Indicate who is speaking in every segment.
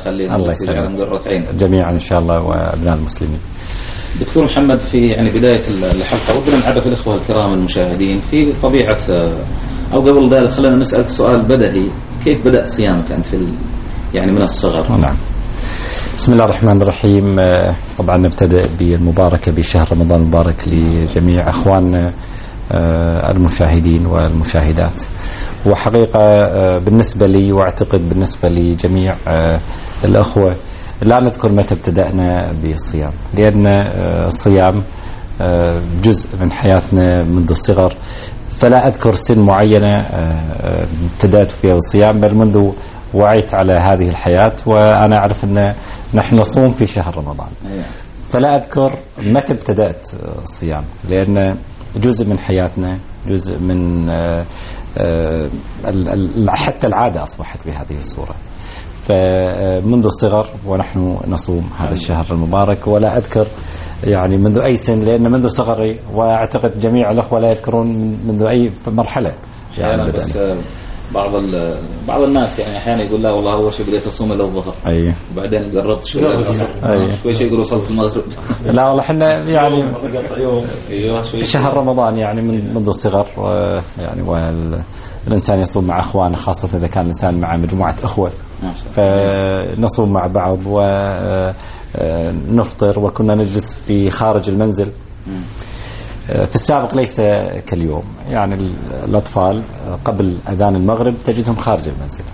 Speaker 1: يخلينا
Speaker 2: الله يسلمك
Speaker 1: قرة عين
Speaker 2: جميعا إن شاء الله وأبناء المسلمين.
Speaker 1: دكتور محمد، في يعني بداية الحلقة ودنا نعرف الإخوة الكرام المشاهدين في طبيعة، أو قبل ذلك خلينا نسألك سؤال بدهي، كيف بدأت صيامك أنت في يعني من الصغر؟
Speaker 2: نعم. بسم الله الرحمن الرحيم. طبعا نبتدئ بالمباركة بشهر رمضان المبارك لجميع أخواننا المشاهدين والمشاهدات. وحقيقة بالنسبة لي واعتقد بالنسبة لجميع الأخوة لا نذكر متى ابتدأنا بالصيام، لأن الصيام جزء من حياتنا منذ الصغر، فلا أذكر سن معينة ابتدأت فيها الصيام، بل منذ وعيت على هذه الحياة وأنا أعرف أن نحن نصوم في شهر رمضان، فلا أذكر متى ابتدأت الصيام، لأن جزء من حياتنا، جزء من حتى العادة أصبحت بهذه الصورة. فمنذ الصغر ونحن نصوم هذا الشهر المبارك، ولا أذكر يعني منذ أي سن، لأن منذ صغري وأعتقد جميع الأخوة لا يذكرون منذ أي مرحلة يعني.
Speaker 1: بس بعض الناس يعني أحيانا يقول لا والله أول شيء بديت أصوم إلى الظهر، وبعدين قربت شوي العصر، شوي شيء يقولوا صلت المغرب.
Speaker 2: لا والله احنا يعني شهر رمضان يعني منذ الصغر يعني، والإنسان يصوم مع أخوانه، خاصة إذا كان الإنسان مع مجموعة أخوة، فنصوم مع بعض ونفطر، وكنا نجلس في خارج المنزل. في السابق ليس كاليوم، يعني الأطفال قبل أذان المغرب تجدهم خارج المنزل،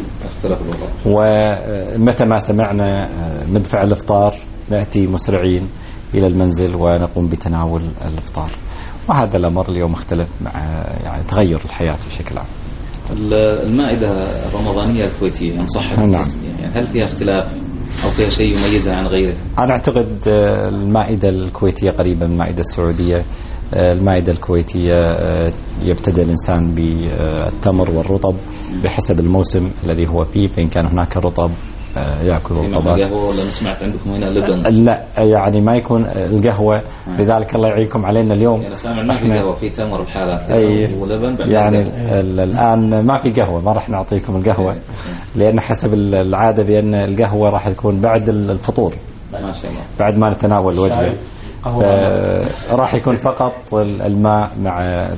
Speaker 2: ومتى ما سمعنا مدفع الإفطار نأتي مسرعين إلى المنزل ونقوم بتناول الإفطار. وهذا الأمر اليوم مختلف مع يعني تغير الحياة بشكل عام.
Speaker 1: المائدة الرمضانية الكويتية إن صح الاسم، يعني هل فيها اختلاف أو فيها شيء يميزها عن غيره؟
Speaker 2: أنا أعتقد المائدة الكويتية قريبة من المائدة السعودية. المائدة الكويتية يبتدأ الإنسان بالتمر والرطب بحسب الموسم الذي هو فيه، فإن كان هناك رطب يأكل رطبات.
Speaker 1: القهوة ولا سمعت عندكم هنا لبن؟
Speaker 2: لا يعني ما يكون القهوة. لذلك الله يعينكم علينا اليوم.
Speaker 1: يعني سامع ما في قهوة، في تمر بحالة ولبن
Speaker 2: يعني الآن ما في قهوة، ما راح نعطيكم القهوة لأن حسب العادة بأن القهوة راح تكون بعد الفطور،
Speaker 1: ما شاء الله،
Speaker 2: بعد ما نتناول الوجبة، راح يكون فقط الماء مع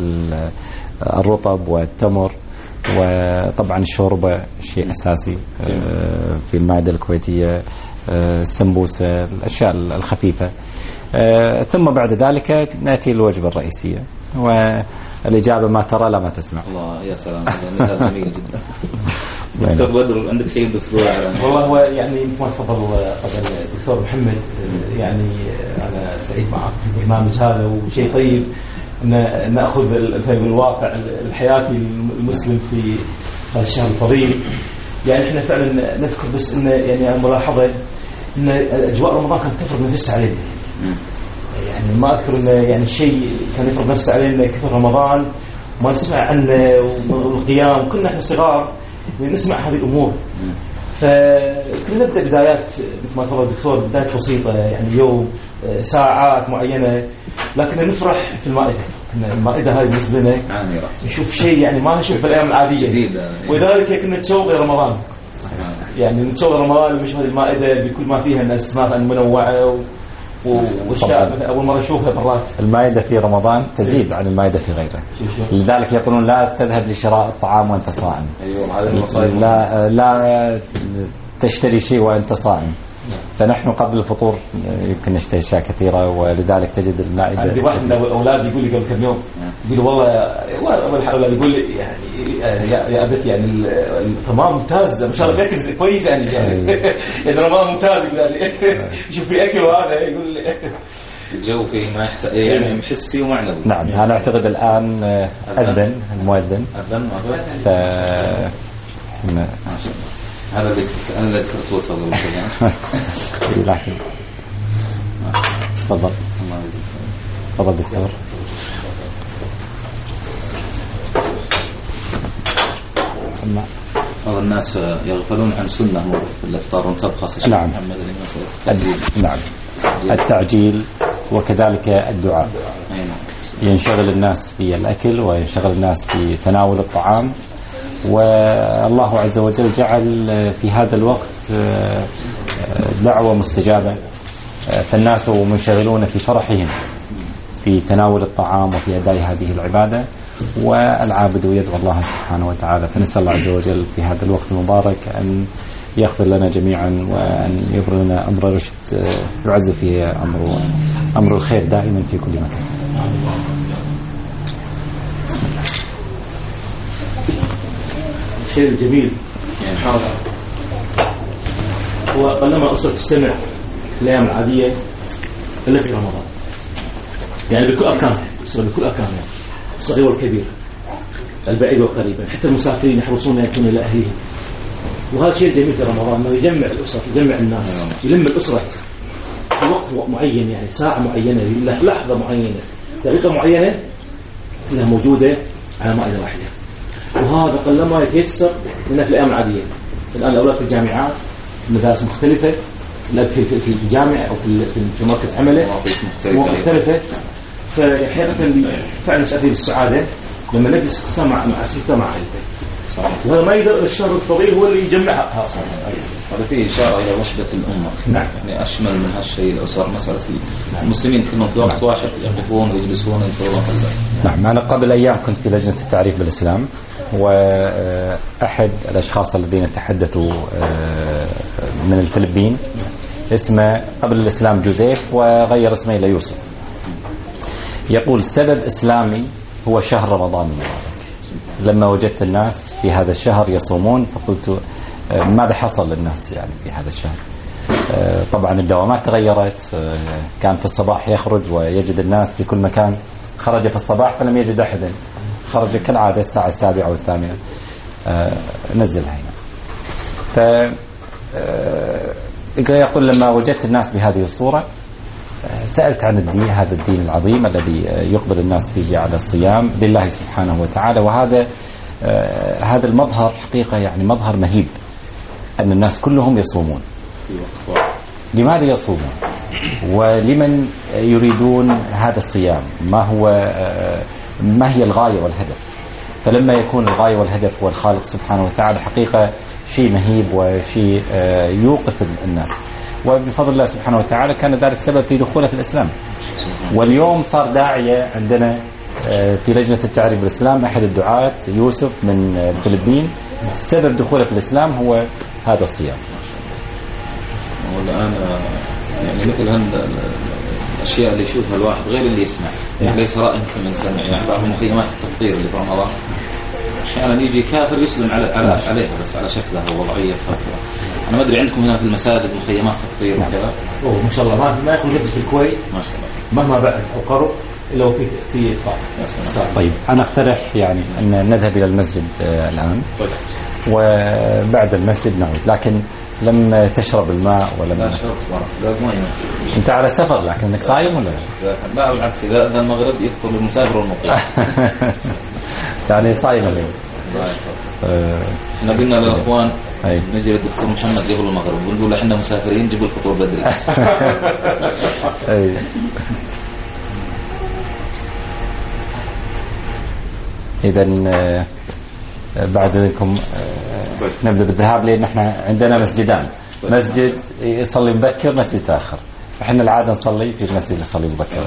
Speaker 2: الرطب والتمر، وطبعا الشوربة شيء أساسي في المائدة الكويتية، السمبوسة، الأشياء الخفيفة، ثم بعد ذلك نأتي الوجبة الرئيسية، والإجابة ما ترى لا ما تسمع.
Speaker 1: الله يا سلام، هذا جميل جدا. دكتور بدر عندك شيء دكتور؟
Speaker 3: والله هو يعني ما تفضل قبل الدكتور محمد، يعني أنا سعيد معك في البرنامج هذا، وشيء طيب أن نأخذ الواقع الحياتي المسلم في هذا الشهر الفضيل. يعني إحنا فعلا نذكر بس إن يعني ملاحظة إن أجواء رمضان كانت تفرض نفسها علينا، يعني ما أذكر إن يعني شيء كان يفرض نفسه علينا كثر رمضان ما نسمع عنه، والقيام كنا إحنا صغار نسمع هذه الأمور. فكنا نبدأ بدايات مثل ما تفضل الدكتور، بدايات بسيطة يعني يوم ساعات معينة، لكن نفرح في المائدة. كنا المائدة هذه بالنسبة لنا نشوف شيء يعني ما نشوف في الأيام العادية، ولذلك كنا نتشوق رمضان، يعني نتشوق رمضان ونشوف هذه المائدة بكل ما فيها من أسماء منوعة واشياء مثلا اول مره اشوفها مرات.
Speaker 2: المائده في رمضان تزيد عن المائده في غيره، لذلك يقولون لا تذهب لشراء الطعام وانت صائم. لا تشتري شيء وانت صائم. فنحن قبل الفطور يمكن نشتري أشياء كثيرة، ولذلك تجد المائدة.
Speaker 3: عندي واحد من أولادي يقول لي قبل كم يوم، يقول والله أول حلقة يقول لي يعني يا أبتي يعني تمام ممتاز ما شاء الله بيأكل كويس يعني يعني رمضان ممتاز، يقول لي يشوف في أكل وهذا يقول لي
Speaker 1: الجو فيه ما يحتاج يعني حسي ومعنوي.
Speaker 2: نعم أنا أعتقد الآن أذن المؤذن ف
Speaker 1: هذا أنا ذكرت وصل
Speaker 2: لكن تفضل. تفضل دكتور.
Speaker 1: بعض الناس يغفلون عن سنة في الإفطار وتبخص.
Speaker 2: نعم. نعم التعجيل وكذلك الدعاء. ينشغل الناس في الأكل وينشغل الناس في تناول الطعام، والله عز وجل جعل في هذا الوقت دعوة مستجابة، فالناس منشغلون في فرحهم في تناول الطعام وفي أداء هذه العبادة، والعابد يدعو الله سبحانه وتعالى. فنسأل الله عز وجل في هذا الوقت المبارك أن يغفر لنا جميعا، وأن يبرر لنا أمر رشد يعز فيه أمر الخير دائما في كل مكان.
Speaker 3: الشيء الجميل سبحان الله هو قلما أسرة تجتمع في الأيام العادية إلا في رمضان، يعني بكل أركانها، بكل أركانها، الصغير والكبير، البعيد والقريب، حتى المسافرين يحرصون أن يكونوا إلى أهلهم. وهذا شيء جميل في رمضان، أنه يجمع الأسرة، يجمع الناس، يلم الأسرة في وقت معين، يعني ساعة معينة، لحظة معينة، دقيقة معينة، كلها موجودة على مائدة واحدة. وهذا قلما يتيسر من في الأيام العادية. الآن الأولاد في الجامعات، مدارس مختلفة، في الجامعة أو في مركز عمله مختلفة، فأحيانا فعلا نشأتي بالسعادة لما نجلس قصة مع أسرته مع عائلته. وهذا ما يقدر الشهر الطويل هو اللي يجمعها.
Speaker 1: هذا فيه إشارة إلى وحدة الأمة.
Speaker 3: نعم.
Speaker 1: يعني أشمل من هالشيء الأسر، مسألة المسلمين كلهم في وقت واحد يقفون ويجلسون وينتظرون.
Speaker 2: نعم. أنا قبل أيام كنت في لجنة التعريف بالإسلام، وأحد الأشخاص الذين تحدثوا من الفلبين اسمه قبل الإسلام جوزيف وغير اسمه إلى يوسف، يقول سبب إسلامي هو شهر رمضان المبارك. لما وجدت الناس في هذا الشهر يصومون فقلت ماذا حصل للناس يعني في هذا الشهر. طبعا الدوامات تغيرت، كان في الصباح يخرج ويجد الناس في كل مكان، خرج في الصباح فلم يجد أحدا، خرج كالعادة الساعة 7 أو 8 نزلها هنا. يقول لما وجدت الناس بهذه الصورة سألت عن الدين، هذا الدين العظيم الذي يقبل الناس فيه على الصيام لله سبحانه وتعالى. وهذا هذا المظهر حقيقة يعني مظهر مهيب، أن الناس كلهم يصومون. لماذا يصومون؟ ولمن يريدون هذا الصيام؟ ما هي الغاية والهدف؟ فلما يكون الغاية والهدف هو الخالق سبحانه وتعالى حقيقة شيء مهيب وشيء يوقف الناس. وبفضل الله سبحانه وتعالى كان ذلك سبب في دخوله في الإسلام. واليوم صار داعية عندنا في لجنة التعريف بالإسلام أحد الدعاة يوسف من الفلبين، سبب دخوله في الإسلام هو هذا الصيام.
Speaker 1: والآن يعني مثل الأشياء اللي يشوفها الواحد غير اللي يسمع، يعني ليس رأي من سمع. يعني بعض مخيمات التفطير اللي في رمضان أحيانا يجي كافر يسلم عليها بس على شكلها ووضعيتها. أنا ما أدري عندكم هنا في المساجد مخيمات تفطير وكذا؟
Speaker 3: ما شاء الله ما يكون جلس في الكويت ما شاء الله مهما بعد أو قرب إلا في إطفاء.
Speaker 2: طيب أنا أقترح يعني أن نذهب إلى المسجد الآن.
Speaker 1: طيب.
Speaker 2: وبعد المسجد نعود، لكن لم تشرب الماء ولم.
Speaker 1: لا شربت لا ماء.
Speaker 2: أنت على سفر لكنك صايم ولا؟
Speaker 1: لا بالعكس، إذا المغرب يفطر المسافر والمقيم.
Speaker 2: يعني صايم اليوم.
Speaker 1: احنا قلنا للأخوان نجي للدكتور محمد قبل المغرب ونقول له احنا مسافرين جيبوا الفطور بدري.
Speaker 2: إذن بعد ذلكم نبدأ بالذهاب، لأن احنا عندنا مسجدان، مسجد يصلي مبكر مسجد يتأخر. احنا العادة نصلي في المسجد اللي يصلي مبكر.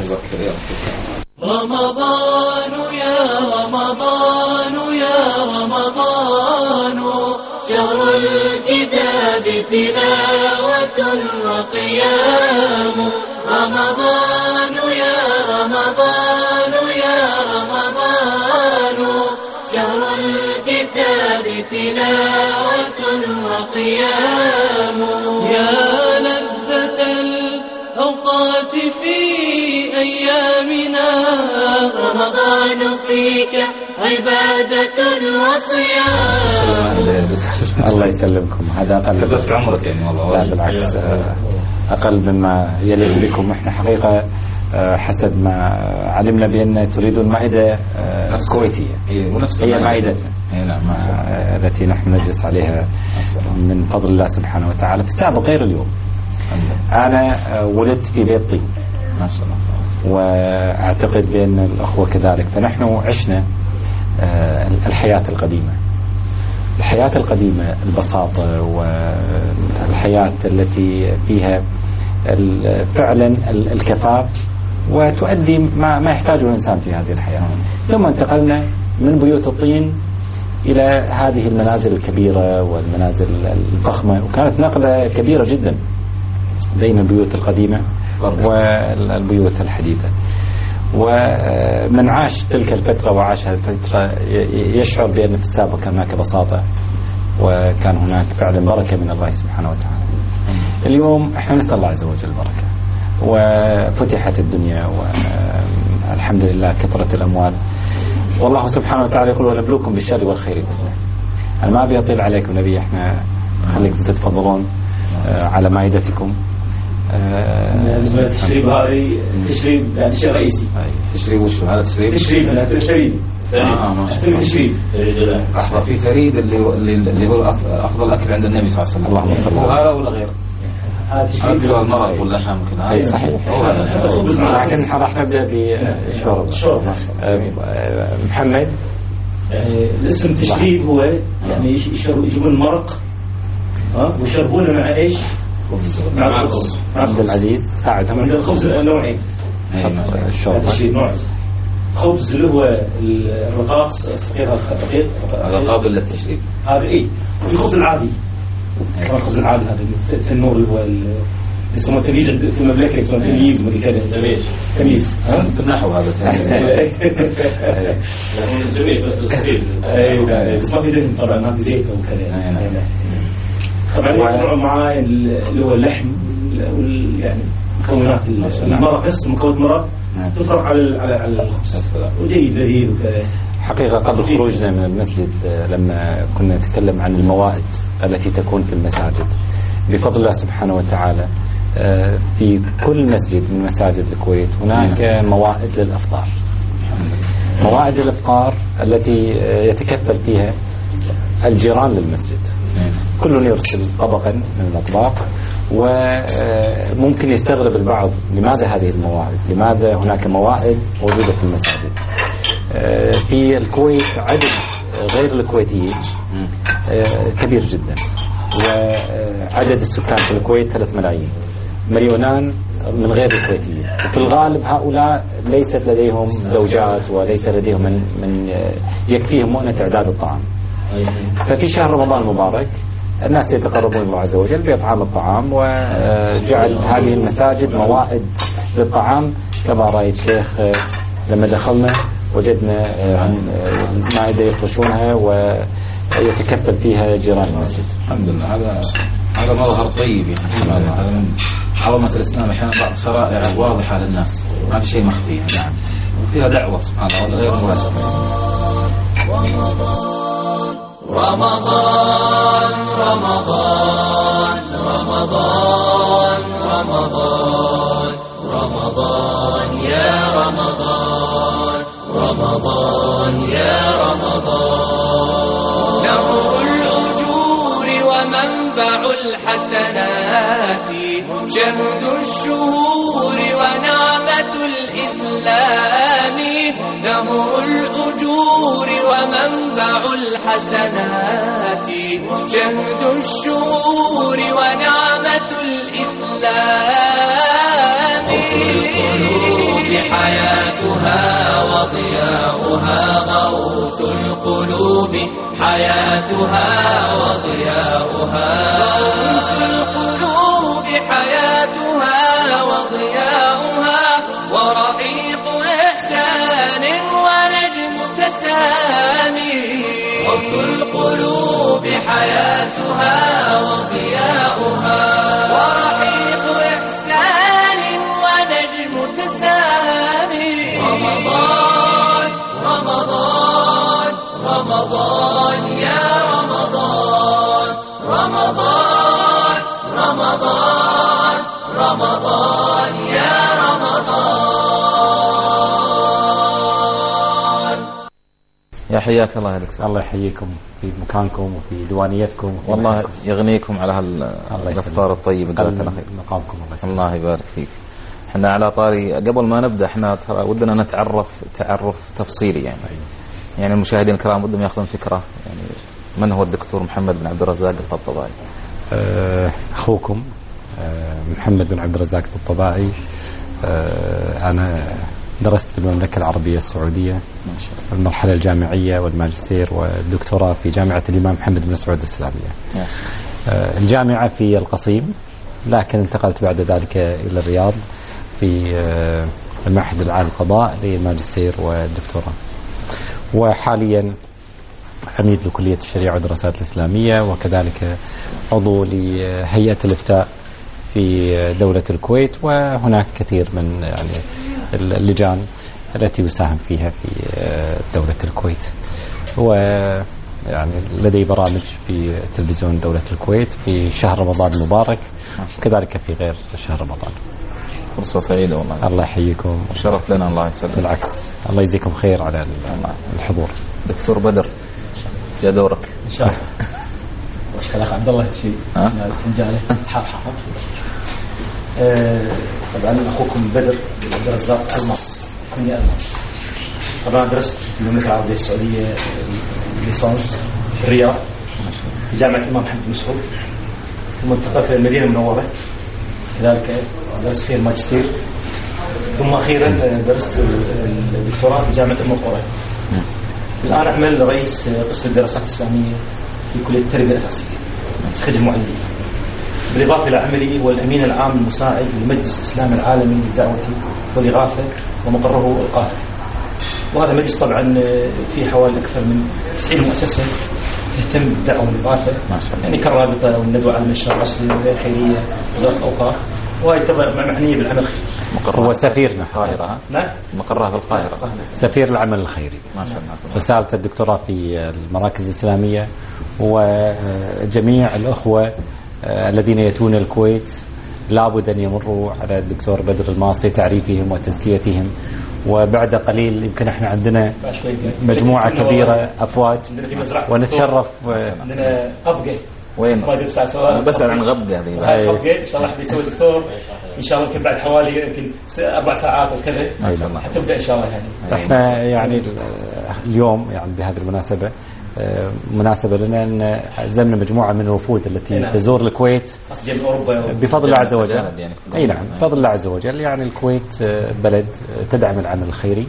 Speaker 4: رمضان يا رمضان يا رمضان شهر الكتاب تلاوة وقيام. رمضان يا رمضان يا رمضان شهر الكتاب تلاوة وقيام. يا لذة الأوقات في أيامنا رمضان فيك عبادة وصيام.
Speaker 2: الله يسلمكم. هذا أقل
Speaker 1: كلفت عمرك يعني والله.
Speaker 2: لا بالعكس، أقل مما يليق بكم. إحنا حقيقة حسب ما علمنا بأن تريدون مائدة كويتية، هي مائدتنا التي نحن نجلس عليها من فضل الله سبحانه وتعالى في السابق غير اليوم. أنا ولدت في بيت طين ما شاء الله، وأعتقد بأن الأخوة كذلك، فنحن عشنا الحياة القديمة. الحياة القديمة، البساطة والحياة التي فيها فعلا الكفاف وتؤدي ما يحتاجه الإنسان في هذه الحياة. ثم انتقلنا من بيوت الطين إلى هذه المنازل الكبيرة والمنازل الفخمة، وكانت نقلة كبيرة جدا بين البيوت القديمة والبيوت الحديثة. ومن عاش تلك الفترة وعاش هذه الفترة يشعر بأن في السابق كان هناك بساطة وكان هناك فعلا بركة من الله سبحانه وتعالى. اليوم احنا نسأل الله عز وجل البركة، وفتحت الدنيا والحمد لله كثرت الأموال، والله سبحانه وتعالى يقول ونبلوكم بالشر والخير فتنة. أنا ما أبي أطيل عليكم نبي، احنا خليكم تتفضلون على مائدتكم.
Speaker 3: التشريب هذه تشريب يعني شيء رئيسي.
Speaker 1: تشريب وشو هذا تشريب؟
Speaker 3: تشريب أنا ثريد. تشريب.
Speaker 1: لحظة، في ثريد اللي هو أفضل أكل عند النبي صلى الله عليه وسلم.
Speaker 2: اللهم صل على
Speaker 1: هذا ولا غيره؟
Speaker 3: هذا تشريب
Speaker 1: المرض واللحم كذا.
Speaker 2: أي صحيح. لكن راح نبدأ بالشرب. محمد،
Speaker 3: الاسم تشريب هو يعني يجيبون المرق ويشربونه مع ايش؟ مع الخبز.
Speaker 2: عبد العزيز ساعدهم.
Speaker 3: عند الخبز نوعين.
Speaker 2: الشرب
Speaker 3: تشريب نوع خبز اللي هو الرقاق صغير
Speaker 1: هذا قابل للتشريب.
Speaker 3: هذا ايه. وفي الخبز العادي. الخبز العادي هذا التنور اللي هو يسمونه تمييز في المملكة، يسمونه تمييز تمييز
Speaker 1: بالنحو هذا
Speaker 3: تمييز بس الخفيف. بس ما في دهن طبعا، ما في زيت او كذا. طبعا ينوع معاه اللي هو اللحم يعني مكونات المرق، نفس مكونات مرق تفرق على الخبز وجيد لذيذ وكذا.
Speaker 2: حقيقة قبل خروجنا من المسجد لما كنا نتكلم عن الموائد التي تكون في المساجد، بفضل الله سبحانه وتعالى في كل مسجد من مساجد الكويت هناك موائد للأفطار. موائد الإفطار التي يتكفل فيها الجيران للمسجد، كل يرسل طبقا من الأطباق. وممكن يستغرب البعض لماذا هذه الموائد، لماذا هناك موائد موجودة في المساجد. في الكويت عدد غير الكويتيين كبير جدا، وعدد السكان في الكويت 3 ملايين، 2 مليون من غير الكويتيين. وفي الغالب هؤلاء ليست لديهم زوجات وليس لديهم من يكفيهم مؤنة إعداد الطعام. ففي شهر رمضان المبارك الناس يتقربون الله عز وجل بإطعام الطعام، وجعل هذه المساجد موائد للطعام. كما رأيت شيخ لما دخلنا وجدنا المائدة يفرشونها ويتكفل فيها جيران المسجد.
Speaker 1: الحمد لله، هذا مظهر طيب يعني. هذا من عظمة الإسلام، أحيانا بعض الشرائع واضحة للناس، ما في شيء مخفي يعني، وفيها دعوة سبحان الله غير مباشرة.
Speaker 4: رمضان رمضان رمضان رمضان رمضان يا رمضان رمضان يا رمضان، نهر الأجور ومنبع الحسنات، شهد الشهور ونعمة الإسلام، نهر الأجور ومنبع الحسنات، شهد الشهور ونعمة الإسلام، القلوب حياتها وضياؤها، غوث القلوب حياتها وضياؤها، غوث القلوب حياتها وضياؤها، ورحيق إحسان ونجم تسامي، غوث القلوب حياتها وضياؤها، ورحيق إحسان ونجم تسامي. رمضان رمضان رمضان يا رمضان رمضان رمضان رمضان يا رمضان.
Speaker 1: يا حياك الله يا دكتور.
Speaker 2: الله يحييكم في مكانكم وفي ديوانيتكم،
Speaker 1: والله يغنيكم على هالافطار الطيب.
Speaker 2: مقامكم
Speaker 1: الله يبارك فيك. احنا على طاري قبل ما نبدا، احنا ترى ودنا نتعرف تعرف تفصيلي يعني المشاهدين الكرام ودهم ياخذون فكره يعني من هو الدكتور محمد بن عبد الرزاق الطبطبائي؟
Speaker 2: أخوكم محمد بن عبد الرزاق الطبطبائي. أنا درست في المملكة العربية السعودية المرحلة الجامعية والماجستير والدكتوراه في جامعة الإمام محمد بن سعود الإسلامية. الجامعة في القصيم، لكن انتقلت بعد ذلك إلى الرياض في المعهد العالي للقضاء للماجستير والدكتوراه، وحاليا عميد لكلية الشريعة والدراسات الإسلامية، وكذلك عضو لهيئة الإفتاء في دولة الكويت، وهناك كثير من يعني اللجان التي يساهم فيها في دولة الكويت، ويعني لدي برامج في تلفزيون دولة الكويت في شهر رمضان المبارك، وكذلك في غير شهر رمضان.
Speaker 1: فرصة سعيدة والله.
Speaker 2: الله يحييكم
Speaker 1: وشرف لنا. الله يسلمك.
Speaker 2: بالعكس، الله يجزيكم خير على الحضور.
Speaker 1: دكتور بدر، جاء دورك
Speaker 3: إن شاء الله. وش خلاك عبد الله شيء فنجانه حاف طبعا أخوكم بدر عبد الرزاق الماس، كنية الماس. طبعا درست في المملكة العربية السعودية ليسانس في الرياض في جامعة الإمام محمد بن سعود، ثم انتقلت في المدينة المنورة، كذلك درست فيها الماجستير، ثم أخيرا درست الدكتوراه في جامعة أم القرى. الآن أعمل رئيس قسم الدراسات الإسلامية في كلية التربية الأساسية، خدمة معلمين، بالإضافة إلى عملي والأمين العام المساعد للمجلس الإسلامي العالمي للدعوة والإغاثة، ومقره القاهرة. وهذا مجلس طبعا فيه حوالي أكثر من 90 مؤسسة تهتم بالدعوة والإغاثة، يعني كالرابطة والندوة على النشر العصري والخيرية وزارة الأوقاف، وهي طبعا معنية بالعمل الخيري.
Speaker 2: هو سفيرنا
Speaker 1: القاهرة.
Speaker 3: نعم،
Speaker 1: مقرها في القاهرة،
Speaker 2: سفير العمل الخيري.
Speaker 1: ما شاء الله.
Speaker 2: رسالة الدكتوراه في المراكز الإسلامية، وجميع الأخوة الذين يأتون الكويت لابد أن يمروا على الدكتور بدر الماس لتعريفهم وتزكيتهم. وبعد قليل يمكن احنا عندنا مجموعة كبيرة أفواج، ونتشرف.
Speaker 3: عندنا قبقة.
Speaker 1: وين؟ بسأل عن غبقة هذه.
Speaker 3: قبقة إن شاء الله بيسوي الدكتور إن شاء الله، يمكن بعد حوالي يمكن 4 ساعات وكذا حتبدأ إن شاء الله. يعني
Speaker 2: احنا يعني اليوم يعني بهذه المناسبة مناسبة لنا أن عزمنا مجموعة من الوفود التي تزور الكويت بفضل الله عز وجل. أي نعم، بفضل الله عز وجل. يعني الكويت بلد تدعم العمل الخيري،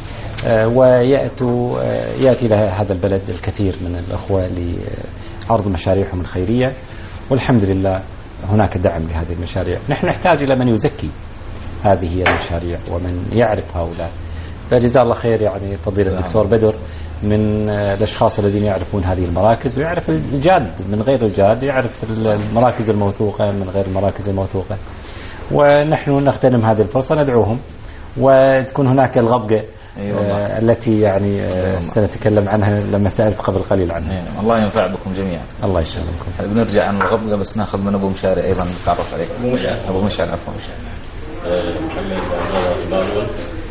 Speaker 2: ويأتي لها هذا البلد الكثير من الأخوة لعرض مشاريعهم الخيرية، والحمد لله هناك دعم لهذه المشاريع. نحن نحتاج إلى من يزكي هذه المشاريع ومن يعرف هؤلاء، فجزاه الله خير. يعني فضيلة الدكتور بدر من الأشخاص الذين يعرفون هذه المراكز، ويعرف الجاد من غير الجاد، يعرف المراكز الموثوقة من غير المراكز الموثوقة، ونحن نغتنم هذه الفرصة ندعوهم، وتكون هناك الغبقة التي يعني سنتكلم عنها لما سألت قبل قليل عنها.
Speaker 1: الله ينفع بكم جميعا.
Speaker 2: الله يسلمكم.
Speaker 1: بنرجع عن الغبقة، بس ناخذ من أبو مشاري أيضا نتعرف عليك. أبو مشاري عفوا.
Speaker 5: محمد بن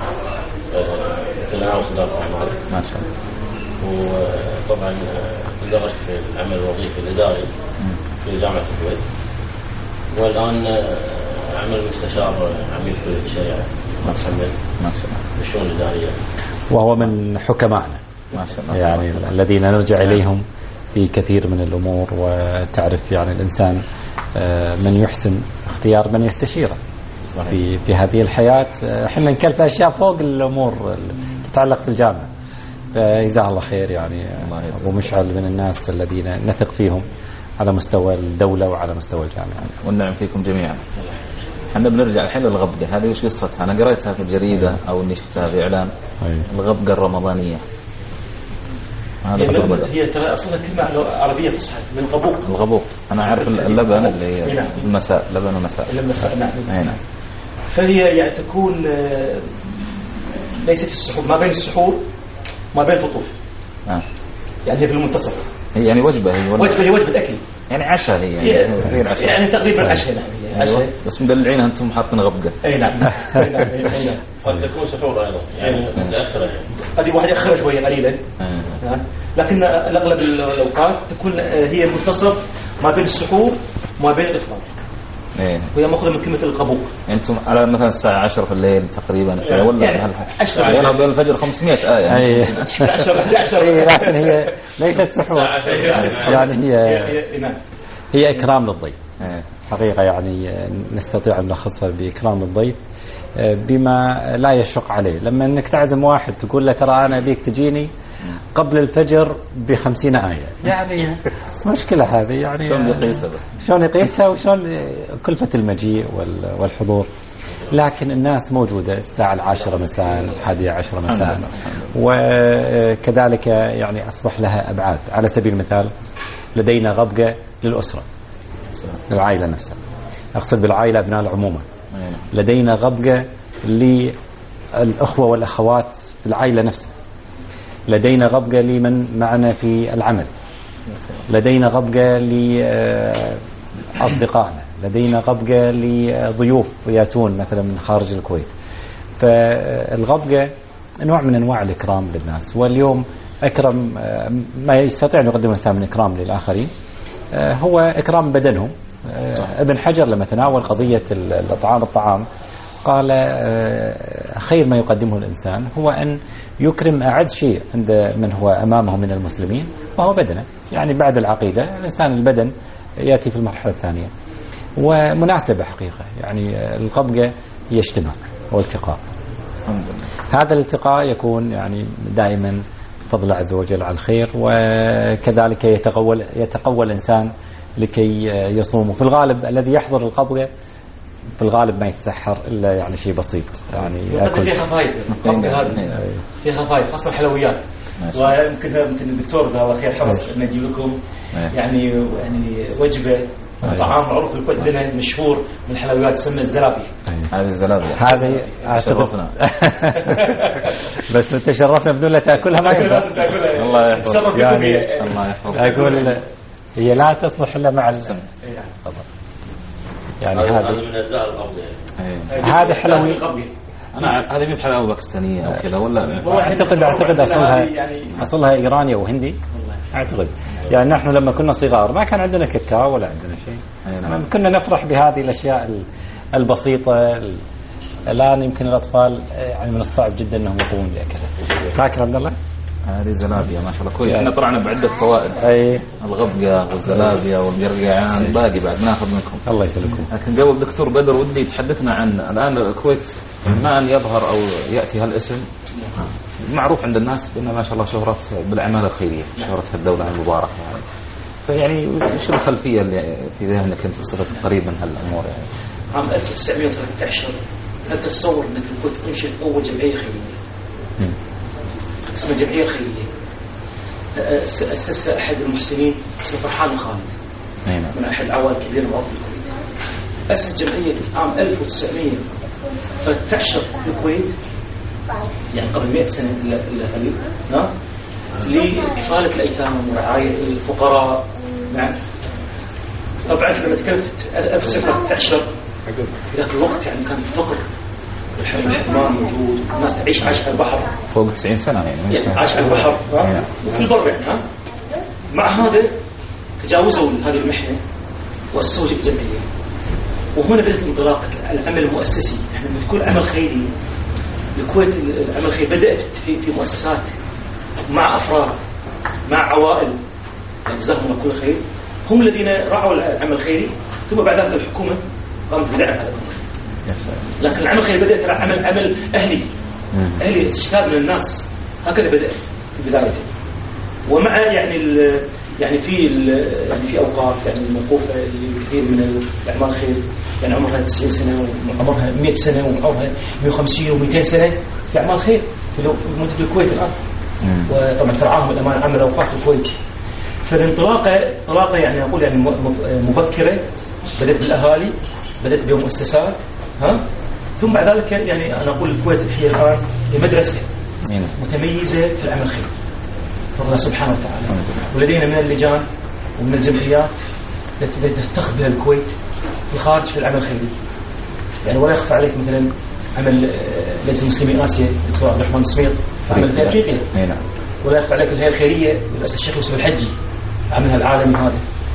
Speaker 5: في العام صدارة أعمال.
Speaker 1: ما شاء الله.
Speaker 5: وطبعا درست في العمل الوظيفي الإداري في جامعة الكويت، والآن أعمل مستشار عميد كلية الشريعة.
Speaker 1: ما شاء الله.
Speaker 5: بالشؤون الإدارية،
Speaker 2: وهو من حكمائنا.
Speaker 1: ما شاء الله.
Speaker 2: يعني الذين نرجع إليهم في كثير من الأمور، وتعرف يعني الإنسان من يحسن اختيار من يستشيره في هذه الحياة. احنا نكلف أشياء فوق الأمور تتعلق في الجامعة، فجزاه الله خير. يعني أبو مشعل من الناس الذين نثق فيهم على مستوى الدولة وعلى مستوى الجامعة.
Speaker 1: والنعم فيكم جميعا. احنا بنرجع الحين للغبقة هذه، وش قصتها؟ أنا قريتها في الجريدة أو إني شفتها في إعلان. الغبقة الرمضانية
Speaker 3: هي ترى أصلا كلمة عربية فصحى من غبوق.
Speaker 1: الغبوق أنا أعرف اللبن اللي هي المساء، لبن المساء.
Speaker 3: نعم. فهي يعني تكون ليست في السحور، ما بين السحور ما بين الفطور. يعني هي في المنتصف.
Speaker 1: هي يعني وجبة، هي
Speaker 3: وجبة الأكل،
Speaker 1: يعني عشاء. هي زي العشاء،
Speaker 3: يعني تقريبا عشاء. نعم هي عشاء.
Speaker 1: بس مدلعينها أنتم حاطين غبقة.
Speaker 3: أي نعم.
Speaker 5: قد تكون سحور أيضا، يعني متأخرة.
Speaker 3: هذه واحد يأخرها شوية قليلا، لكن الأغلب الأوقات تكون هي منتصف ما بين السحور وما بين الإفطار. وهي مأخوذة من كلمة القبوق.
Speaker 1: أنتم على مثلا الساعة 10 في الليل تقريبا ولا
Speaker 3: يعني
Speaker 1: بين الفجر 500 آية
Speaker 2: يعني 11 لكن هي ليست سحور يعني هي إكرام للضيف حقيقة، يعني نستطيع أن نلخصها بإكرام الضيف بما لا يشق عليه. لما أنك تعزم واحد تقول له ترى أنا أبيك تجيني قبل الفجر ب50 آية، يعني مشكلة هذه، يعني شلون يقيسها وشلون كلفة المجيء والحضور. لكن الناس موجودة الساعة 10 مساء 11 مساء، وكذلك يعني أصبح لها أبعاد. على سبيل المثال لدينا غبقة للأسرة، العائلة نفسها، أقصد بالعائلة أبناء العمومة. لدينا غبقة للأخوة والأخوات في العائلة نفسها. لدينا غبقة لمن معنا في العمل. لدينا غبقة لأصدقائنا. لدينا غبقة لضيوف ياتون مثلا من خارج الكويت. فالغبقة نوع من أنواع الإكرام للناس. واليوم أكرم ما يستطيع أن يقدم الإنسان من إكرام للآخرين هو إكرام بدنهم. ابن حجر لما تناول قضية الطعام قال خير ما يقدمه الإنسان هو أن يكرم أعز شيء عند من هو أمامه من المسلمين وهو بدنه. يعني بعد العقيدة الإنسان البدن يأتي في المرحلة الثانية. ومناسبة حقيقة، يعني الغبقة هي اجتماع والتقاء. هذا الالتقاء يكون يعني دائما بفضل الله عز وجل على الخير، وكذلك يتقوى الإنسان لكي يصوم. في الغالب الذي يحضر الغبقة في الغالب ما يتسحر إلا يعني شيء بسيط، يعني
Speaker 3: فيها فوائد. فيها فوائد خاصة الحلويات. ويمكن الدكتور جزاه الله خير حرص أن نجيب لكم يعني وجبة طعام معروف في الكويت عندنا مشهور من الحلويات تسمى الزلابية.
Speaker 1: هذه الزلابية
Speaker 2: هذه تشرفنا بس تشرفنا بدون لا تأكلها ما ينفع.
Speaker 1: الله يحفظك
Speaker 2: يعني
Speaker 1: الله يحفظك.
Speaker 2: أقول هي لا تصلح إلا مع السم. يعني
Speaker 5: هذا من أجزاء القبض.
Speaker 2: هذا حلوي.
Speaker 1: أنا هذه مو حلاوة باكستانية أو كذا ولا؟
Speaker 2: أعتقد أصلها إيرانية وهندي. أعتقد يعني نحن لما كنا صغار ما كان عندنا كاكاو ولا عندنا شيء. كنا نفرح بهذه الأشياء البسيطة. الآن يمكن الأطفال يعني من الصعب جدا أنهم يقومون بأكلها. فاكر عبد الله؟
Speaker 1: هذه زلابية ما شاء الله كويس. احنا طلعنا بعدة فوائد. الغبقة والزلابية والقرقعان باقي بعد ناخذ منكم.
Speaker 2: الله يسلمكم.
Speaker 1: لكن قبل دكتور بدر ودي تحدثنا عن الآن الكويت ما أن يظهر أو يأتي هالاسم معروف عند الناس بأن ما شاء الله شهرة بالأعمال الخيرية، شهرة الدولة المباركة يعني. فيعني وش الخلفية اللي في ذهنك أنت بصفة قريب من هالأمور يعني؟
Speaker 6: عام 1913 هل تتصور أن الكويت أنشئت أول جمعية خيرية؟ اسمها جمعية خيرية أسسها أحد المحسنين اسمه فرحان خالد من أحد العوائل الكبيرة معروفة في الكويت. أسس جمعية عام 1913 في الكويت، يعني قبل 100 سنة إلا قليل، لكفالة الأيتام ورعاية الفقراء. نعم. طبعا لما نتكلم في 1913 في ذاك الوقت يعني كان الفقر والحرمان موجود، الناس تعيش عايش على البحر
Speaker 1: فوق 90 سنة يعني
Speaker 6: عايش على البحر وفي البر يعني. مع هذا تجاوزوا هذه المحنة وأسسوا جمعية. وهنا بدأت انطلاقة العمل المؤسسي. احنا من كل عمل خيري الكويت العمل الخيري بدأت في مؤسسات مع أفراد مع عوائل جزاهم الله كل خير، هم الذين رعوا العمل الخيري. ثم بعد ذلك الحكومة قامت بدعم هذا الأمر. لكن العمل الخيري بدأت عمل أهلي استشهاد من الناس. هكذا بدأ في بدايته. ومع يعني في أوقاف يعني موقوفة لكثير من الأعمال الخير، يعني عمرها 90 سنة وعمرها 100 سنة وعمرها 150 و200 سنة في أعمال خير في منطقة الكويت الآن. وطبعا ترعاهم الأمان عمل أوقاف في الكويت. فالانطلاقة يعني أقول يعني مبكرة، بدأت بالأهالي، بدأت بمؤسسات ثم بعد ذلك يعني أنا أقول الكويت هي الآن مدرسة متميزة في العمل الخيري بفضل الله سبحانه وتعالى. ولدينا من اللجان ومن الجمعيات التي تستقبل الكويت في الخارج في العمل الخيري. يعني ولا يخفى عليك مثلا عمل لجنة مسلمين آسيا دكتور عبد الرحمن السميط عمل في أفريقيا. ولا يخفى عليك الهيئة الخيرية للأسف الشيخ يوسف الحجي عملها العالمي هذا.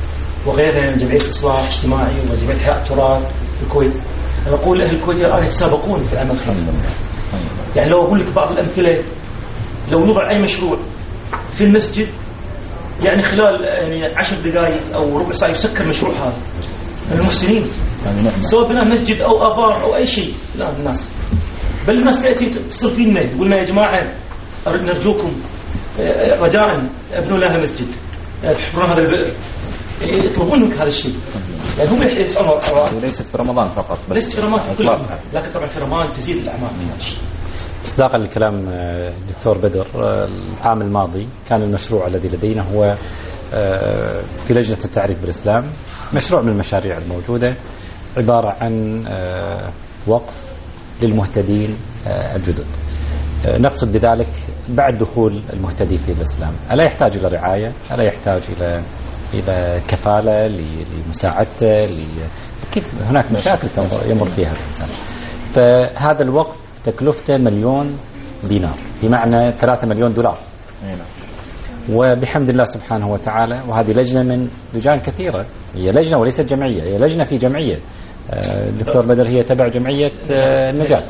Speaker 6: وغيرها من جمعية إصلاح اجتماعي وجمعية حياة التراث في الكويت. أنا أقول أهل الكويت الآن يتسابقون في العمل الخيري. يعني لو أقول لك بعض الأمثلة، لو نوضع أي مشروع في المسجد يعني خلال يعني 10 دقائق أو ربع ساعة يسكر مشروع هذا من المحسنين، سواء بناء مسجد أو آبار أو أي شيء. لا الناس بل الناس تأتي تتصل فينا تقولنا يا جماعة نرجوكم رجاء ابنوا لها مسجد، تحفرون هذا البئر، يطلبون منك هذا الشيء. يعني هم يسعون
Speaker 1: ليست في رمضان فقط، بس
Speaker 6: ليست في رمضان كلها، لكن طبعا في رمضان تزيد الأعمال.
Speaker 2: مصداقا للكلام الدكتور بدر، العام الماضي كان المشروع الذي لدينا هو في لجنة التعريف بالإسلام، مشروع من المشاريع الموجودة عبارة عن وقف للمهتدين الجدد. نقصد بذلك بعد دخول المهتدي في الإسلام ألا يحتاج إلى رعاية، ألا يحتاج إلى كفالة لمساعدته، أكيد هناك مشاكل يمر فيها الإنسان. فهذا الوقف تكلفته $1,000,000 بمعنى $3 مليون. وبحمد الله سبحانه وتعالى، وهذه لجنة من لجان كثيرة، هي لجنة وليست جمعية، هي لجنة في جمعية. الدكتور بدر هي تبع جمعية النجاة.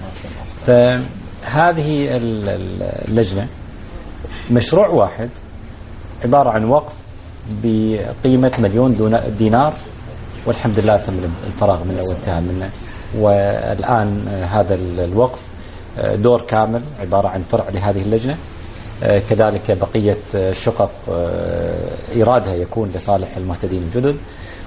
Speaker 2: فهذه اللجنة مشروع واحد عبارة عن وقف بقيمة $1,000,000 والحمد لله تم الفراغ منه وانتهى منه. والآن هذا الوقف دور كامل عبارة عن فرع لهذه اللجنة. كذلك بقية شقق إيرادها يكون لصالح المهتدين الجدد.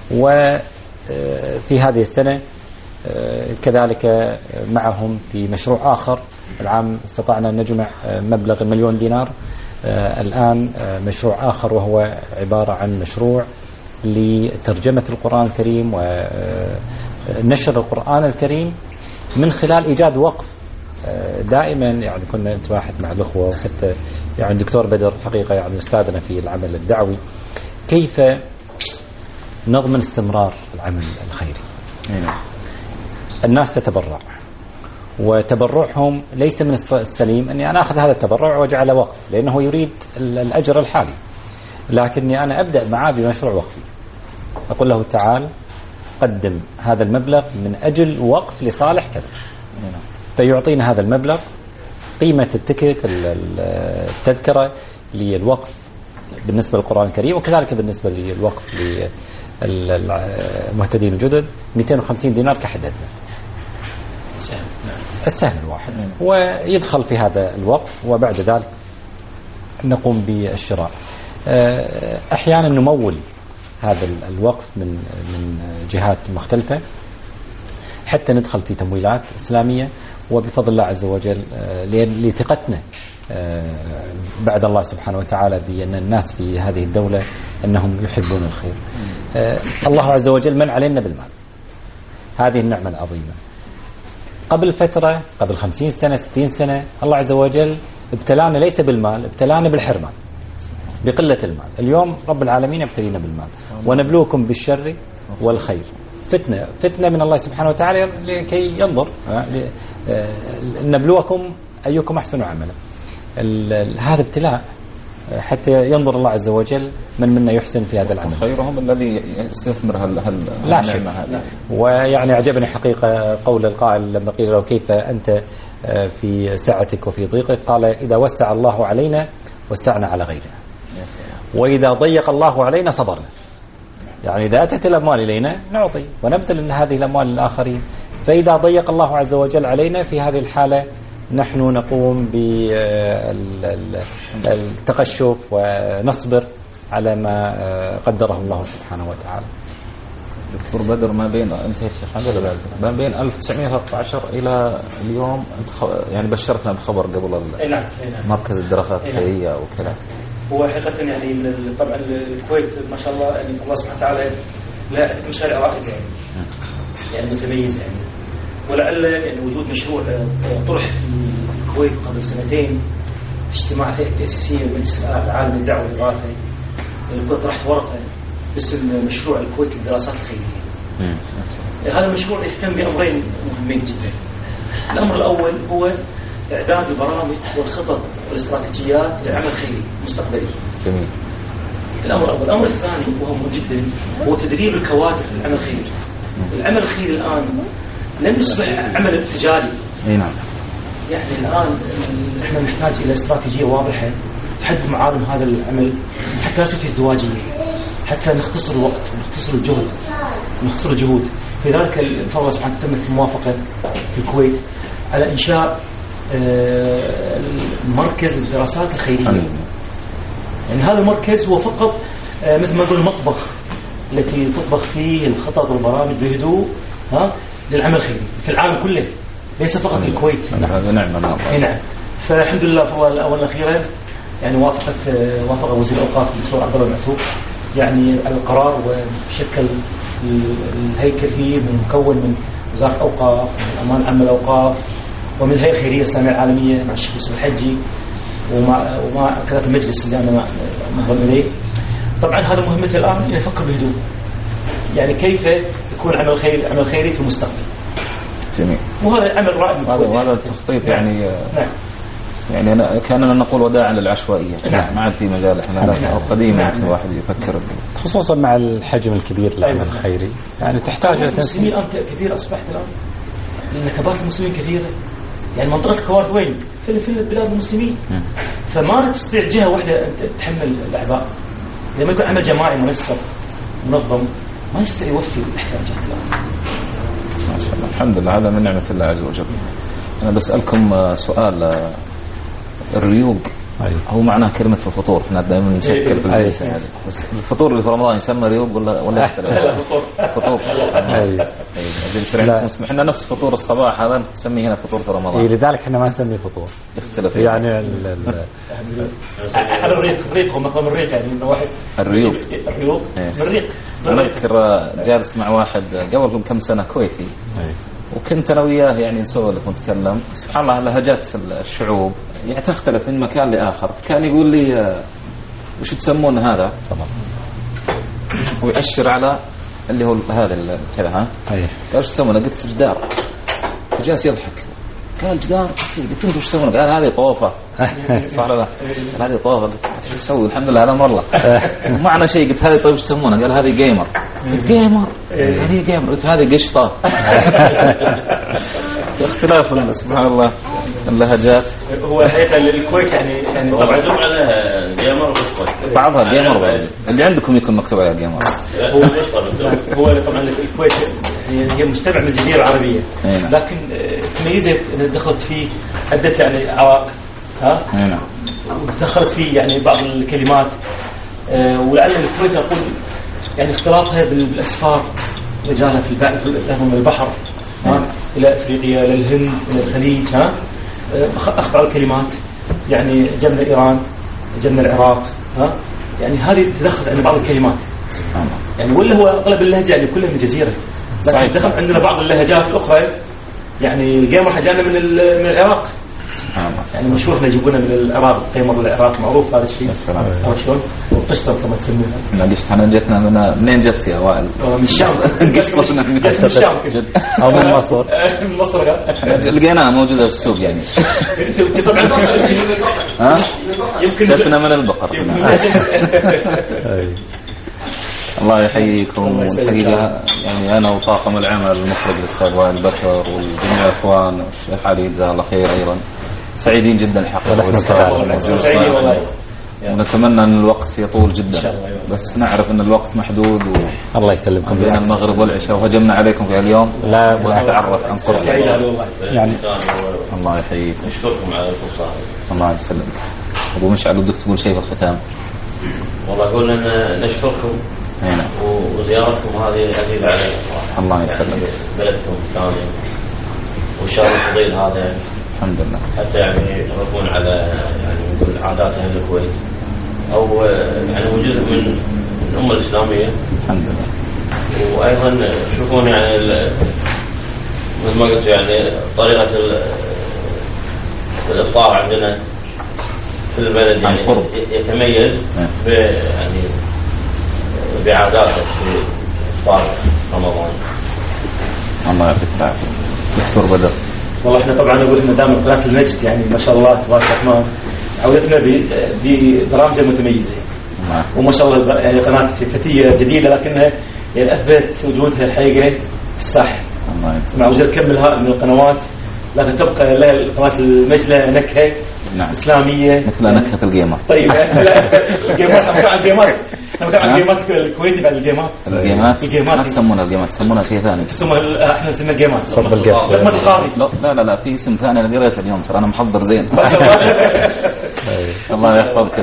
Speaker 2: وفي هذه السنة كذلك معهم في مشروع آخر. العام استطعنا أن نجمع مبلغ $1,000,000. الآن مشروع آخر وهو عبارة عن مشروع لترجمة القرآن الكريم ونشر القرآن الكريم من خلال إيجاد وقف. دائما يعني كنا نتباحث مع الأخوة، وحتى يعني الدكتور بدر حقيقة يعني أستاذنا في العمل الدعوي، كيف نضمن استمرار العمل الخيري. الناس تتبرع، وتبرعهم ليس من السليم أني أنا أخذ هذا التبرع وأجعله وقف لأنه يريد الأجر الحالي، لكني أنا أبدأ معاه بمشروع وقفي، أقول له تعال قدم هذا المبلغ من أجل وقف لصالح كذا، فيعطينا هذا المبلغ قيمة التكت التذكرة للوقف بالنسبة للقرآن الكريم، وكذلك بالنسبة للوقف للمهتدين الجدد $250 كحد أدنى السهم الواحد، ويدخل في هذا الوقف. وبعد ذلك نقوم بالشراء. أحيانا نمول هذا الوقف من جهات مختلفة حتى ندخل في تمويلات إسلامية، وبفضل الله عز وجل لثقتنا بعد الله سبحانه وتعالى بأن الناس في هذه الدولة أنهم يحبون الخير. الله عز وجل من علينا بالمال، هذه النعمة العظيمة. قبل فترة، قبل 50 سنة 60 سنة، الله عز وجل ابتلانا ليس بالمال، ابتلانا بالحرمان، بقلة المال. اليوم رب العالمين يبتلينا بالمال. ونبلوكم بالشر والخير فتنة من الله سبحانه وتعالى لكي ينظر نبلوكم أيكم أحسن عملا. هذا ابتلاء حتى ينظر الله عز وجل من منا يحسن في هذا العمل.
Speaker 1: خيرهم الذي يستثمر
Speaker 2: لا شك. ويعني أعجبني حقيقة قول القائل لما قيل له كيف أنت في سعتك وفي ضيقك، قال إذا وسع الله علينا وسعنا على غيرنا، وإذا ضيق الله علينا صبرنا. يعني إذا أتت الأموال إلينا نعطي ونبذل هذه الأموال للآخرين، فإذا ضيق الله عز وجل علينا في هذه الحالة نحن نقوم بالتقشف ونصبر على ما قدره الله سبحانه وتعالى.
Speaker 1: دكتور بدر، ما بين انتهيت ما بين 1913 إلى اليوم يعني بشرتنا بخبر قبل مركز الدراسات الخيرية وكذا.
Speaker 6: هو حقيقة يعني طبعا الكويت ما شاء الله يعني الله سبحانه وتعالى لا مشاريع رائدة يعني متميزة يعني. ولعل يعني وجود مشروع طرح في الكويت قبل سنتين في اجتماع هيئة تأسيسية لمجلس العالم للدعوة والإغاثة، الكويت طرحت ورقة باسم مشروع الكويت للدراسات الخيرية. هذا المشروع يهتم بأمرين مهمين جدا. الأمر الأول هو إعداد البرامج والخطط والاستراتيجيات للعمل الخيري المستقبلي.
Speaker 1: جميل.
Speaker 6: الأمر الأول. الأمر الثاني وهو مهم جدا هو تدريب الكوادر في العمل الخيري. العمل الخيري الآن لم يصبح عمل تجاري.
Speaker 1: نعم.
Speaker 6: يعني الآن احنا نحتاج إلى استراتيجية واضحة تحدد معالم هذا العمل حتى لا يصير في ازدواجية، حتى نختصر الوقت ونختصر الجهد ونختصر الجهود. في ذلك الفضل سبحانه تمت الموافقة في الكويت على إنشاء مركز للدراسات الخيرية. يعني هذا المركز هو فقط مثل ما نقول المطبخ التي تطبخ فيه الخطط والبرامج بهدوء للعمل الخيري في العالم كله، ليس فقط في الكويت. نعم. فالحمد لله في الأول والأخيرة يعني وافق وزير الأوقاف الدكتور عبد الله المعتوق يعني على القرار، وشكل الهيكل فيه مكون من وزارة الأوقاف، من أمان عام الأوقاف، ومن الهيئة الخيرية الإسلامية العالمية مع الشيخ يوسف الحجي، ومع كذلك المجلس اللي أنا منضم إليه. طبعا هذا مهمته الآن أن يفكر بهدوء، يعني كيف يكون عمل خيري في المستقبل.
Speaker 1: جميل.
Speaker 6: وهذا عمل رائد.
Speaker 1: هذا التخطيط يعني
Speaker 6: نعم.
Speaker 1: يعني كاننا نقول وداعا للعشوائية.
Speaker 6: نعم.
Speaker 1: ما عاد في مجال احنا قديما يمكن الواحد يفكر
Speaker 2: خصوصا مع الحجم الكبير للعمل الخيري، يعني تحتاج إلى
Speaker 6: المسلمين أنت كبير أصبحت الآن، لأن كبارة المسلمين كثيرة. يعني منطقة الكوارث وين؟ في البلاد المسلمين. فما تستطيع جهة واحدة أن تحمل الأعباء. لما يكون عمل جماعي منسق منظم ما يستطيع يوفي الاحتياجات الآن.
Speaker 1: ما شاء الله. الحمد لله، هذا من نعمة الله عز وجل. أنا بسألكم سؤال. الريوق هو معناه كلمة في الفطور، احنا دائما نشكل في الجلسة هذه، بس الفطور اللي في رمضان يسمى ريوق ولا يختلف؟
Speaker 6: لا
Speaker 1: فطور. احنا نفس فطور الصباح هذا نسميه هنا فطور في رمضان.
Speaker 2: لذلك احنا ما نسميه فطور،
Speaker 1: يختلف
Speaker 2: يعني
Speaker 6: على الريق هو مقام الريق، يعني انه واحد
Speaker 1: الريوق
Speaker 6: من الريق.
Speaker 1: انا اذكر جالس مع واحد قبل كم سنة كويتي، وكنت انا وياه يعني نسولف ونتكلم. سبحان الله لهجات الشعوب يعني تختلف من مكان لآخر. كان يقول لي وش تسمون هذا؟ ويأشر على اللي هو هذا كذا قال وش تسمونه؟ قلت جدار. فجالس يضحك قال جدار. قلت له وش تسمونه؟ قال هذه طوفة. صح ولا لا؟ قال هذه طوفة. قلت شو تسوي؟ الحمد لله هذا مرة معنا شيء. قلت هذه طيب وش تسمونه؟ قال هذه جيمر. قلت جيمر؟ هذه جيمر. قلت هذه قشطة. اختلاف سبحان الله اللهجات.
Speaker 6: هو حقيقة الكويت يعني
Speaker 5: طبعا مكتوب عليها جيمر وقشطة،
Speaker 1: بعضها جيمر. اللي عندكم يكون مكتوب عليها جيمر.
Speaker 6: هو طبعا الكويت هي مجتمع من الجزيرة العربية، لكن تميزت ان دخلت فيه عدة يعني عوائق ودخلت فيه يعني بعض الكلمات، ولعل الكويت أقول يعني اختلاطها بالأسفار رجالها في البحر إلى أفريقيا إلى الهند إلى الخليج أخذ على الكلمات. يعني جمنا إيران جمنا العراق يعني هذه تدخل عند بعض الكلمات يعني، ولا هو أغلب اللهجة يعني كلها من الجزيرة، لكن دخل عندنا بعض اللهجات الأخرى. يعني الجيمر حجانا من العراق يعني مشهور، احنا يجيبونا من العراق. قيمر العراق معروف هذا الشيء. شلون والقشطة كما تسميها.
Speaker 1: لا قشطة احنا جتنا منين جت يا وائل؟
Speaker 6: من الشام.
Speaker 1: قشطة من
Speaker 6: الشام
Speaker 2: او من مصر.
Speaker 6: من مصر
Speaker 1: لقيناها موجودة في السوق يعني. يمكن جتنا من البقر. الله يحييكم. والحقيقة يعني أنا وطاقم العمل المخرج الأستاذ وائل البكر والجميع الأخوان الشيخ علي جزاه الله خير أيضا سعيدين جدا الحقيقة. ونتمنى أن الوقت يطول جدا، بس نعرف أن الوقت محدود
Speaker 2: الله يسلمكم
Speaker 1: بين المغرب والعشاء وهجمنا عليكم في اليوم.
Speaker 2: لا
Speaker 1: ونتعرف عن قرب
Speaker 2: يعني.
Speaker 1: الله يحييك.
Speaker 5: نشكركم على الفرصة.
Speaker 1: الله يسلمك. أبو مشعل بدك تقول شيء في الختام؟
Speaker 5: والله أقول أن نشكركم وزيارتكم هذه عزيزة علينا صراحة.
Speaker 1: الله يسلمك.
Speaker 5: بلدكم الثاني والشهر الفضيل هذا يعني
Speaker 1: الحمد لله
Speaker 5: حتى يعني يتركون على يعني نقول عادات أهل الكويت أو يعني هو جزء من الأمة الإسلامية
Speaker 1: الحمد لله.
Speaker 5: وأيضا يشوفون يعني مثل ما قلت يعني طريقة الإفطار عندنا في البلد يعني يتميز يعني بعاداته في إفطار رمضان. الله
Speaker 1: يعطيك العافية. دكتور بدر.
Speaker 6: والله احنا طبعا نقول ان دائما قناة المجد يعني ما شاء الله تبارك الرحمن عودتنا ببرامج متميزة.
Speaker 3: وما شاء الله يعني قناة فتية جديدة لكنها يعني أثبت وجودها الحقيقة في الساحة مع وجود كم من القنوات، لكن تبقى لها قناة المجلة نكهة إسلامية
Speaker 1: مثل نكهة الجيمات.
Speaker 3: طيب الجيمات نتكلم عن الجيمات الكويتي بعد الجيمات
Speaker 1: ما تسمونها الجيمات، تسمونها شيء ثاني.
Speaker 3: احنا نسميها جيمات.
Speaker 2: لقمة
Speaker 3: القاضي.
Speaker 1: لا في اسم ثاني انا قريته اليوم ترى انا محضر زين. الله يحفظك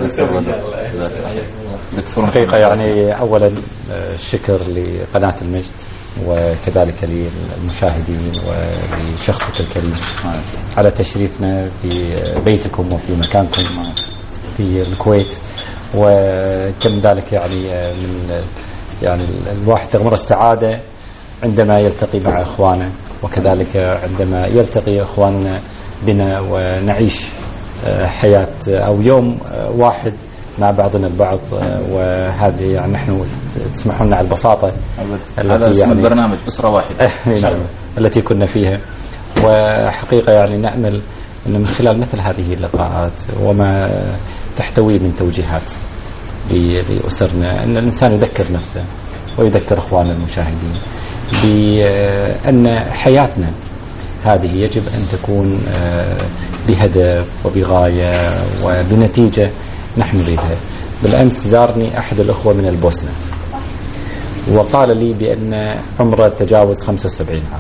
Speaker 1: دكتور.
Speaker 2: حقيقة يعني اولا الشكر لقناة المجد وكذلك للمشاهدين ولشخصك الكريم على تشريفنا في بيتكم وفي مكانكم في الكويت، وكم ذلك يعني الواحد تغمر السعادة عندما يلتقي مع إخوانه، وكذلك عندما يلتقي إخواننا بنا ونعيش حياة أو يوم واحد مع بعضنا البعض. وهذه يعني نحن تسمحوا لنا على البساطة
Speaker 1: هذا اسم البرنامج أسرة واحدة
Speaker 2: التي كنا فيها. وحقيقة يعني نأمل أن من خلال مثل هذه اللقاءات وما تحتوي من توجيهات لأسرنا أن الإنسان يذكر نفسه ويذكر أخواننا المشاهدين بأن حياتنا هذه يجب أن تكون بهدف وبغاية وبنتيجة نحن نريدها. بالأمس زارني أحد الأخوة من البوسنة وقال لي بأن عمره تجاوز 75 عام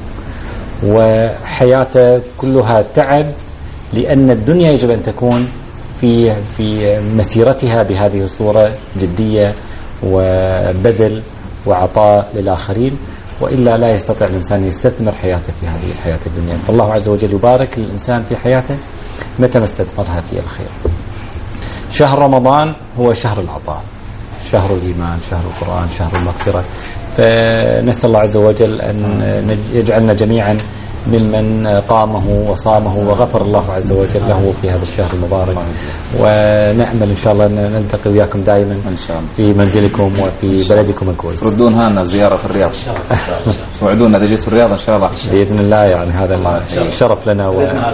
Speaker 2: وحياته كلها تعب، لأن الدنيا يجب أن تكون في مسيرتها بهذه الصورة جدية وبذل وعطاء للآخرين، وإلا لا يستطيع الإنسان يستثمر حياته في هذه الحياة الدنيا. فالله عز وجل يبارك للإنسان في حياته متى ما استثمرها في الخير. شهر رمضان هو شهر العطاء، شهر الإيمان، شهر القرآن، شهر المغفرة. فنسأل الله عز وجل أن يجعلنا جميعا ممن قامه وصامه وغفر الله عز وجل له في هذا الشهر المبارك. ونأمل إن شاء الله أن نلتقي وياكم دائما في منزلكم وفي بلدكم الكويت.
Speaker 1: تردون هنا زيارة في الرياض توعدونا إذا جيت في الرياض إن شاء الله
Speaker 2: بإذن الله. يعني هذا الشرف لنا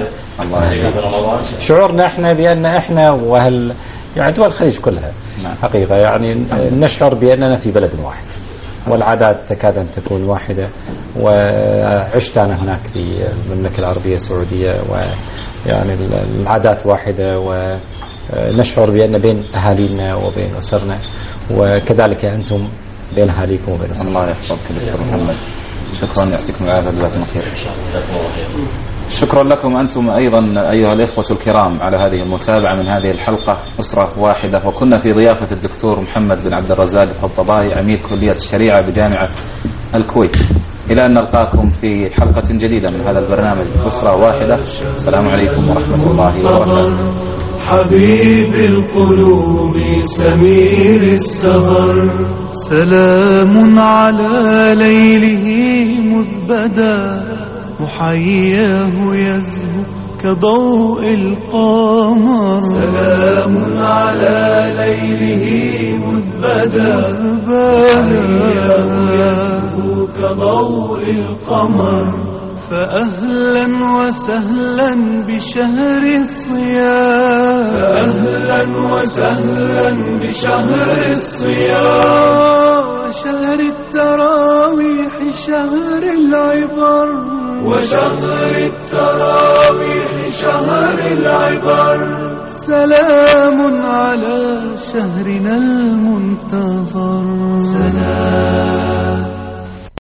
Speaker 2: شعورنا احنا بأن احنا وأهل يعني دول الخليج كلها حقيقة يعني نشعر بأننا في بلد واحد والعادات تكاد أن تكون واحدة. وعشت أنا هناك في المملكة العربية السعودية ويعني العادات واحدة، ونشعر بأن بين أهالينا وبين أسرنا، وكذلك أنتم بين أهاليكم وبين أسرنا.
Speaker 1: الله يحفظك دكتور محمد. شكرا، يعطيكم العافية. جزاكم خير. شكرا لكم أنتم أيضا أيها الإخوة الكرام على هذه المتابعة من هذه الحلقة أسرة واحدة. وكنا في ضيافة الدكتور محمد بن عبد الرزاق الطباطبائي عميد كلية الشريعة بجامعة الكويت. إلى أن نلقاكم في حلقة جديدة من هذا البرنامج أسرة واحدة. السلام عليكم ورحمة الله وبركاته.
Speaker 4: حبيب القلوب سمير السهر، سلام على ليله مذبدا، محياه يزهو كضوء القمر. سلام على ليله مذبدا، محياه يزهو كضوء القمر. فأهلا وسهلا بشهر الصيام، فأهلا وسهلا بشهر الصيام، شهر التراويح شهر العبر، وشهر التراويح شهر العبر. سلام على شهرنا المنتظر.